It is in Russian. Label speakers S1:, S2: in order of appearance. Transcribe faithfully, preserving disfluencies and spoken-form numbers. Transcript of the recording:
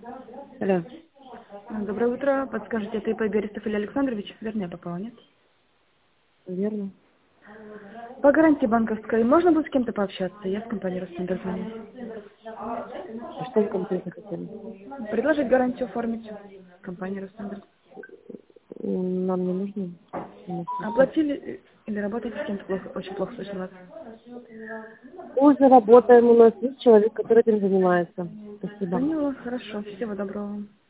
S1: Алло.
S2: Доброе утро. Подскажите, это ИП Берестов Илья Александрович? Вернее, попала, нет?
S1: Верно.
S2: По гарантии банковской можно будет с кем-то пообщаться? Я с компанией Ростендер звоню.
S1: А что вы конкретно хотели?
S2: Предложить гарантию оформить. Компания Ростендер.
S1: М, Нам не нужно. Не слышно.
S2: Оплатили или работаете с кем-то плохо? Очень плохо слышно вас.
S1: Уже работаем, у нас есть человек, который этим занимается. Спасибо.
S2: Поняла, хорошо. Всего доброго.